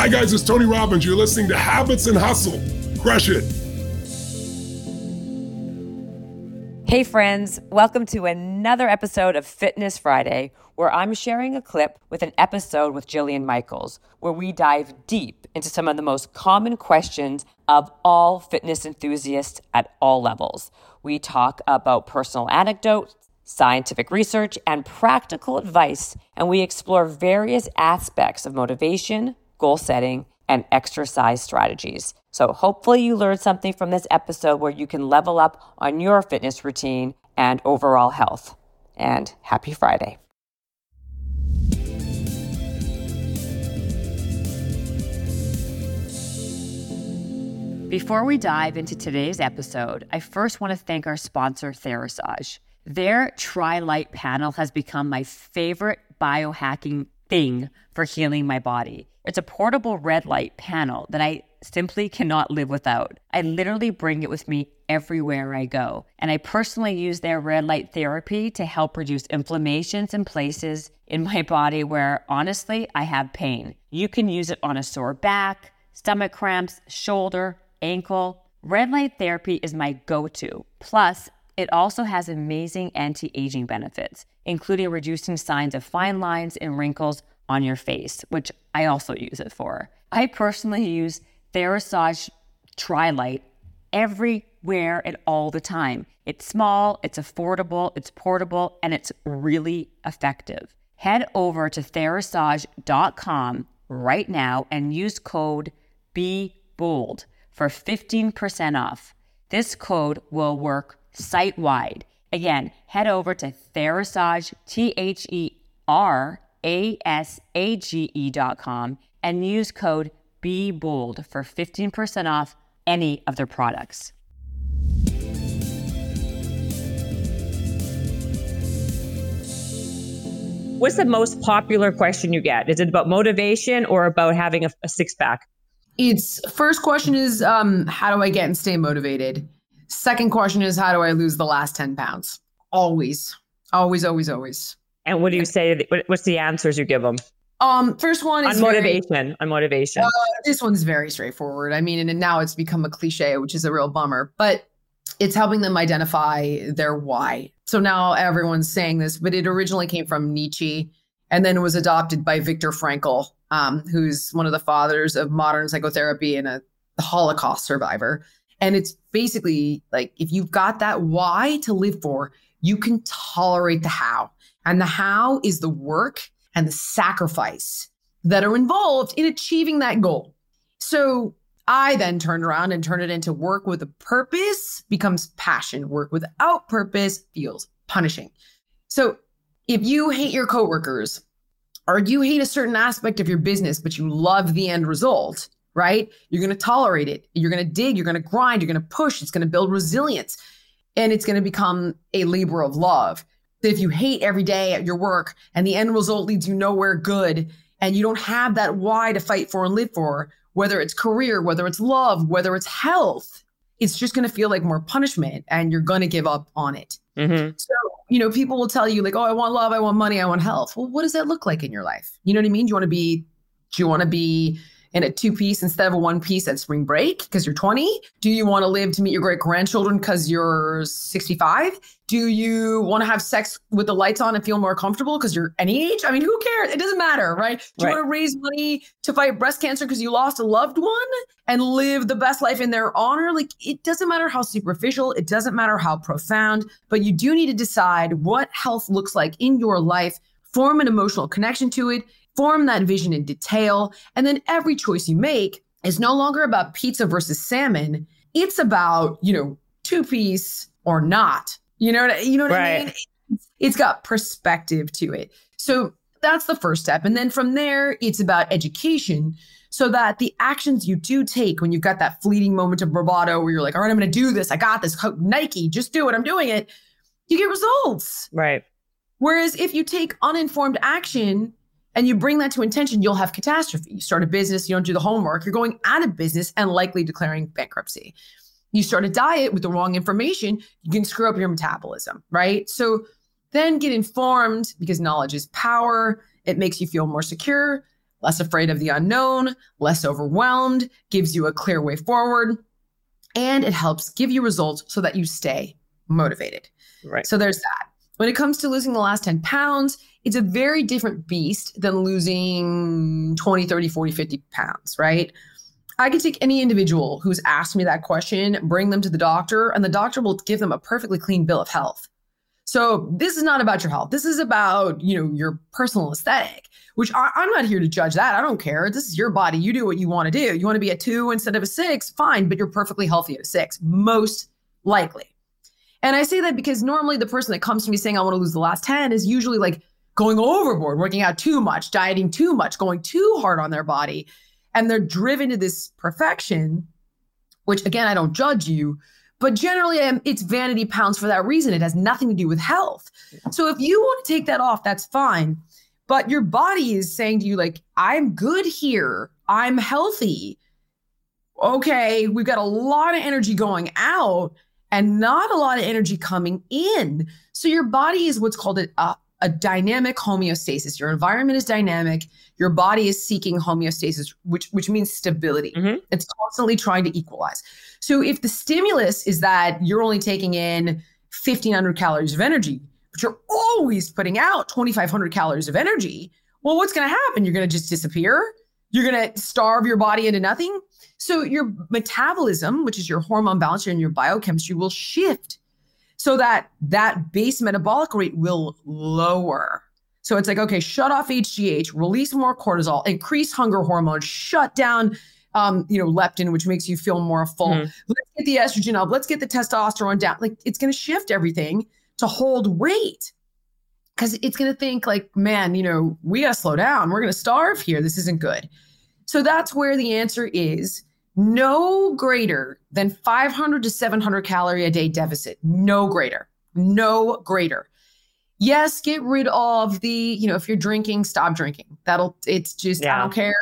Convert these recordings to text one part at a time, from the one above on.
Hi guys, it's Tony Robbins. You're listening to Habits and Hustle. Crush it. Hey friends, welcome to another episode of Fitness Friday, where I'm sharing a clip with an episode with Jillian Michaels, where we dive deep into some of the most common questions of all fitness enthusiasts at all levels. We talk about personal anecdotes, scientific research, and practical advice, and we explore various aspects of motivation, goal setting, and exercise strategies. So hopefully you learned something from this episode where you can level up on your fitness routine and overall health. And happy Friday. Before we dive into today's episode, I first want to thank our sponsor, Therasage. Their Tri-Light panel has become my favorite biohacking thing for healing my body. It's a portable red light panel that I simply cannot live without. I literally bring it with me everywhere I go. And I personally use their red light therapy to help reduce inflammations in places in my body where, honestly, I have pain. You can use it on a sore back, stomach cramps, shoulder, ankle. Red light therapy is my go-to. Plus, it also has amazing anti-aging benefits, including reducing signs of fine lines and wrinkles on your face, which I also use it for. I personally use Therasage Tri-Light everywhere and all the time. It's small, it's affordable, it's portable, and it's really effective. Head over to Therasage.com right now and use code BEBOLD for 15% off. This code will work site-wide. Again, head over to Therasage, THERASAGE.com and use code BEBOLD for 15% off any of their products. What's the most popular question you get? Is it about motivation or about having a six-pack? It's first question is, how do I get and stay motivated? Second question is, how do I lose the last 10 pounds? Always. And what do you say? What's the answers you give them? First one is on motivation. This one's very straightforward. I mean, and now it's become a cliche, which is a real bummer, but it's helping them identify their why. So now everyone's saying this, but it originally came from Nietzsche and then was adopted by Viktor Frankl, who's one of the fathers of modern psychotherapy and a Holocaust survivor. And it's basically like, if you've got that why to live for, you can tolerate the how. And the how is the work and the sacrifice that are involved in achieving that goal. So I then turned around and turned it into work with a purpose becomes passion. Work without purpose feels punishing. So if you hate your coworkers or you hate a certain aspect of your business, but you love the end result, right? You're going to tolerate it. You're going to dig, you're going to grind, you're going to push. It's going to build resilience and it's going to become a labor of love. If you hate every day at your work and the end result leads you nowhere good and you don't have that why to fight for and live for, whether it's career, whether it's love, whether it's health, it's just going to feel like more punishment and you're going to give up on it. Mm-hmm. So, people will tell you like, oh, I want love, I want money, I want health. Well, what does that look like in your life? You know what I mean? Do you want to be in a 2-piece instead of a 1-piece at spring break because you're 20? Do you want to live to meet your great grandchildren because you're 65? Do you want to have sex with the lights on and feel more comfortable because you're any age? I mean, who cares? It doesn't matter, right? Do you want to raise money to fight breast cancer because you lost a loved one and live the best life in their honor? Like, it doesn't matter how superficial, it doesn't matter how profound, but you do need to decide what health looks like in your life, form an emotional connection to it, form that vision in detail. And then every choice you make is no longer about pizza versus salmon. It's about, 2-piece or not. You know what I mean? It's got perspective to it. So that's the first step. And then from there, it's about education so that the actions you do take when you've got that fleeting moment of bravado where you're like, all right, I'm going to do this. I got this. Nike, just do it. I'm doing it. You get results. Right. Whereas if you take uninformed action and you bring that to intention, you'll have catastrophe. You start a business, you don't do the homework, you're going out of business and likely declaring bankruptcy. You start a diet with the wrong information, you can screw up your metabolism, right? So then get informed because knowledge is power. It makes you feel more secure. less afraid of the unknown, less overwhelmed, gives you a clear way forward, and it helps give you results so that you stay motivated. Right. So there's that. When it comes to losing the last 10 pounds, it's a very different beast than losing 20, 30, 40, 50 pounds, right? I could take any individual who's asked me that question, bring them to the doctor, and the doctor will give them a perfectly clean bill of health. So this is not about your health. This is about, your personal aesthetic, which I'm not here to judge that. I don't care. This is your body. You do what you want to do. You want to be a 2 instead of a 6, fine, but you're perfectly healthy at a 6, most likely. And I say that because normally the person that comes to me saying, I want to lose the last 10 is usually like going overboard, working out too much, dieting too much, going too hard on their body. And they're driven to this perfection, which again, I don't judge you, but generally it's vanity pounds for that reason. It has nothing to do with health. So if you want to take that off, that's fine. But your body is saying to you, like, I'm good here. I'm healthy. Okay, we've got a lot of energy going out and not a lot of energy coming in. So your body is what's called a dynamic homeostasis. Your environment is dynamic. Your body is seeking homeostasis, which means stability. Mm-hmm. It's constantly trying to equalize. So if the stimulus is that you're only taking in 1,500 calories of energy, but you're always putting out 2,500 calories of energy, well, what's going to happen? You're going to just disappear. You're going to starve your body into nothing. So your metabolism, which is your hormone balance and your biochemistry, will shift so that base metabolic rate will lower. So it's like, okay, shut off HGH, release more cortisol, increase hunger hormone, shut down, leptin, which makes you feel more full. Mm. Let's get the estrogen up. Let's get the testosterone down. Like, it's going to shift everything to hold weight because it's going to think like, man, we got to slow down. We're going to starve here. This isn't good. So that's where the answer is no greater than 500 to 700 calorie a day deficit. No greater. Yes, get rid of the, if you're drinking, stop drinking. It's just, I don't care.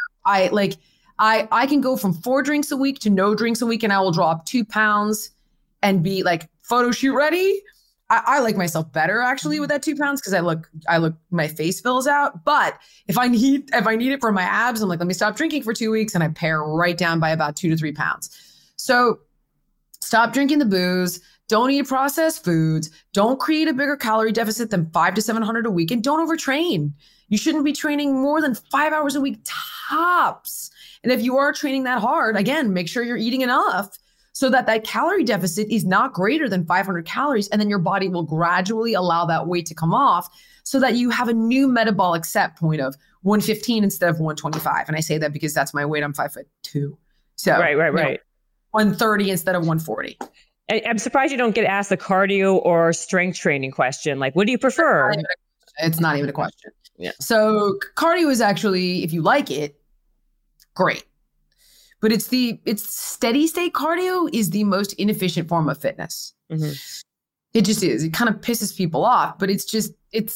I can go from 4 drinks a week to no drinks a week and I will drop 2 pounds and be like photo shoot ready. I like myself better actually with that 2 pounds because I look, my face fills out. But if I need it for my abs, I'm like, let me stop drinking for 2 weeks and I pare right down by about 2 to 3 pounds. So stop drinking the booze. Don't eat processed foods. Don't create a bigger calorie deficit than 500 to 700 a week, and don't overtrain. You shouldn't be training more than 5 hours a week tops. And if you are training that hard, again, make sure you're eating enough so that calorie deficit is not greater than 500 calories. And then your body will gradually allow that weight to come off so that you have a new metabolic set point of 115 instead of 125. And I say that because that's my weight. I'm 5'2". So right. 130 instead of 140. I'm surprised you don't get asked the cardio or strength training question. Like, what do you prefer? It's not even a question. Yeah. So cardio is actually, if you like it, great. But it's steady state cardio is the most inefficient form of fitness. Mm-hmm. It just is. It kind of pisses people off, but it's just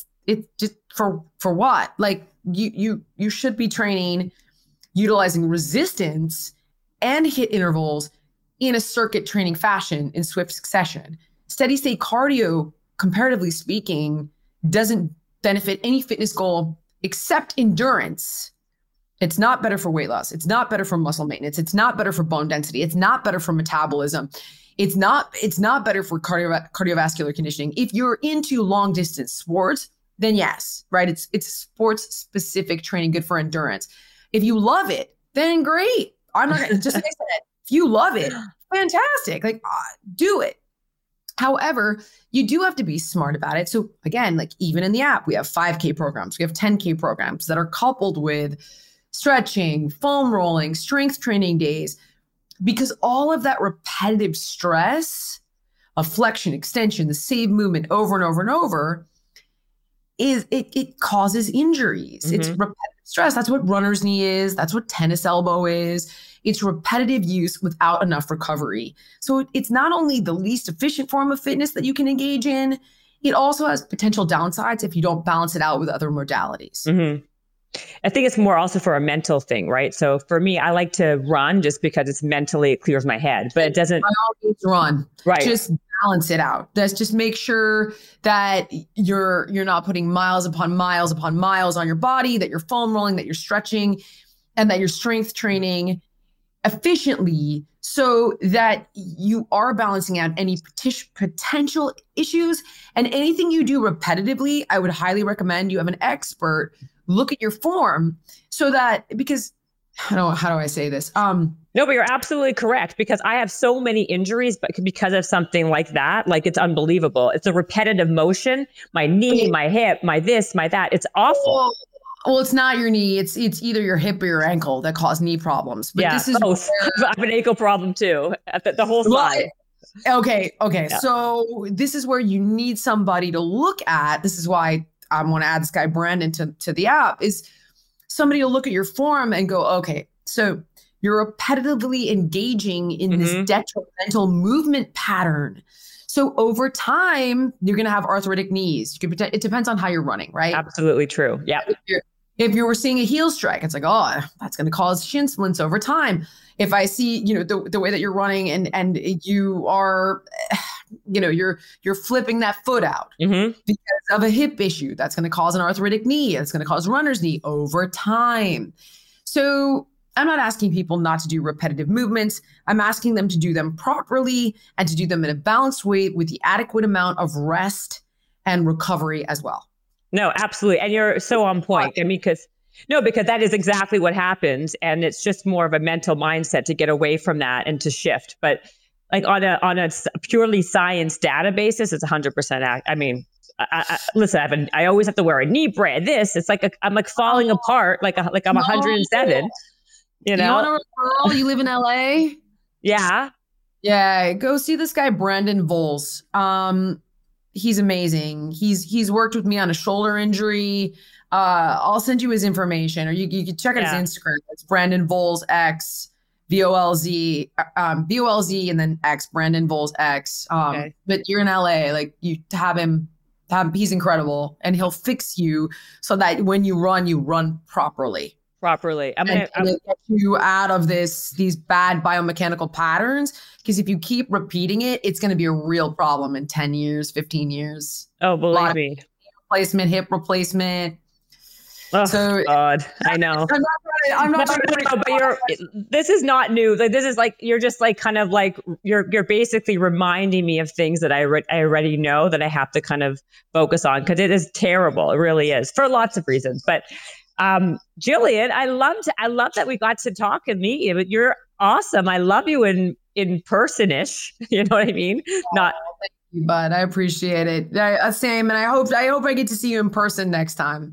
for what? Like you should be training, utilizing resistance and HIIT intervals in a circuit training fashion in swift succession. Steady state cardio, comparatively speaking, doesn't benefit any fitness goal except endurance. It's not better for weight loss. It's not better for muscle maintenance. It's not better for bone density. It's not better for metabolism. It's not better for cardiovascular conditioning. If you're into long distance sports, then yes, right? It's sports specific training, good for endurance. If you love it, then great. I'm not gonna, just like I said, if you love it, fantastic. Like do it. However, you do have to be smart about it. So again, like even in the app, we have 5K programs, we have 10K programs that are coupled with stretching, foam rolling, strength training days, because all of that repetitive stress of flexion, extension, the same movement over and over and over it causes injuries. Mm-hmm. It's repetitive stress. That's what runner's knee is. That's what tennis elbow is. It's repetitive use without enough recovery. So it's not only the least efficient form of fitness that you can engage in, it also has potential downsides if you don't balance it out with other modalities. Mm-hmm. I think it's more also for a mental thing, right? So for me, I like to run just because it clears my head, but it doesn't. I always run. Right. Just balance it out. Let's just make sure that you're not putting miles upon miles upon miles on your body, that you're foam rolling, that you're stretching, and that you're strength training efficiently so that you are balancing out any potential issues. And anything you do repetitively, I would highly recommend you have an expert look at your form so that, because how do I say this? No, but you're absolutely correct, because I have so many injuries, but because of something like that, like it's unbelievable. It's a repetitive motion. My knee, my hip, my this, my that. It's awful. Well, it's not your knee. It's either your hip or your ankle that cause knee problems. But this is both. I have an ankle problem too. The whole side. Okay. Yeah. So this is where you need somebody to look at. This is why I want to add this guy Brandon to the app, is somebody will look at your form and go, okay, so you're repetitively engaging in this detrimental movement pattern. So over time, you're going to have arthritic knees. It depends on how you're running, right? Absolutely true. Yeah. If you were seeing a heel strike, it's like, oh, that's going to cause shin splints over time. If I see, the way that you're running and you are, you're flipping that foot out because of a hip issue, that's going to cause an arthritic knee. It's going to cause runner's knee over time. So I'm not asking people not to do repetitive movements. I'm asking them to do them properly and to do them in a balanced way with the adequate amount of rest and recovery as well. No, absolutely. And you're so on point. I mean, because that is exactly what happens. And it's just more of a mental mindset to get away from that and to shift. But like on a purely science data basis, it's 100%. I mean, listen, I always have to wear a knee brace. It's like I'm like falling apart, like I'm 107. You want a referral? You live in LA? Yeah. Yeah. Go see this guy, Brandon Voles. He's amazing. He's worked with me on a shoulder injury. I'll send you his information, or you can check out his Instagram. It's Brandon Voles X, VOLZ, VOLZ, and then X, Brandon Voles X. Okay. But you're in LA, like you have him. He's incredible, and he'll fix you so that when you run properly. I'm gonna get you out of these bad biomechanical patterns, because if you keep repeating it, it's going to be a real problem in 10 years, 15 years. Oh, believe me. Hip replacement. Oh, so, God, I know. I'm not but this is not new. Like, this is like, you're just like, kind of like, you're basically reminding me of things that I already know that I have to kind of focus on, because it is terrible. It really is, for lots of reasons. But Jillian, I love that we got to talk and meet you, but you're awesome. I love you in person-ish. You know what I mean? Not. Thank you, bud. I appreciate it. Same. And I hope I get to see you in person next time.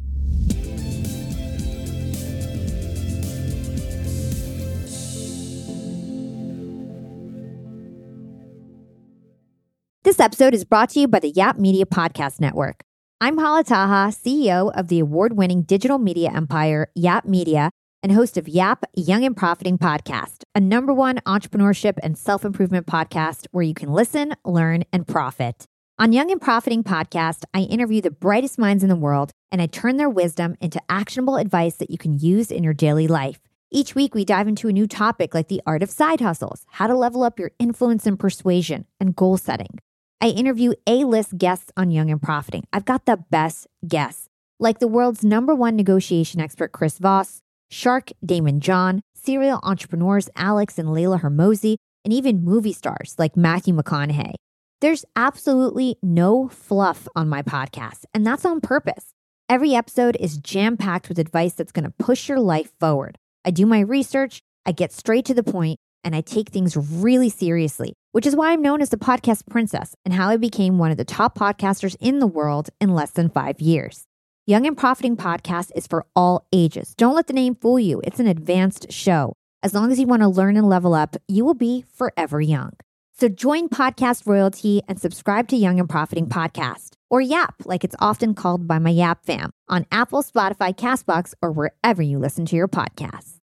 This episode is brought to you by the Yap Media Podcast Network. I'm Hala Taha, CEO of the award-winning digital media empire, Yap Media, and host of Yap Young and Profiting Podcast, a #1 entrepreneurship and self-improvement podcast where you can listen, learn, and profit. On Young and Profiting Podcast, I interview the brightest minds in the world, and I turn their wisdom into actionable advice that you can use in your daily life. Each week, we dive into a new topic like the art of side hustles, how to level up your influence and persuasion, and goal setting. I interview A-list guests on Young and Profiting. I've got the best guests, like the world's #1 negotiation expert, Chris Voss, Shark Damon John, serial entrepreneurs Alex and Layla Hermosi, and even movie stars like Matthew McConaughey. There's absolutely no fluff on my podcast, and that's on purpose. Every episode is jam-packed with advice that's going to push your life forward. I do my research, I get straight to the point, and I take things really seriously, which is why I'm known as the podcast princess and how I became one of the top podcasters in the world in less than 5 years. Young and Profiting Podcast is for all ages. Don't let the name fool you. It's an advanced show. As long as you want to learn and level up, you will be forever young. So join Podcast Royalty and subscribe to Young and Profiting Podcast, or YAP, like it's often called by my YAP fam, on Apple, Spotify, CastBox, or wherever you listen to your podcasts.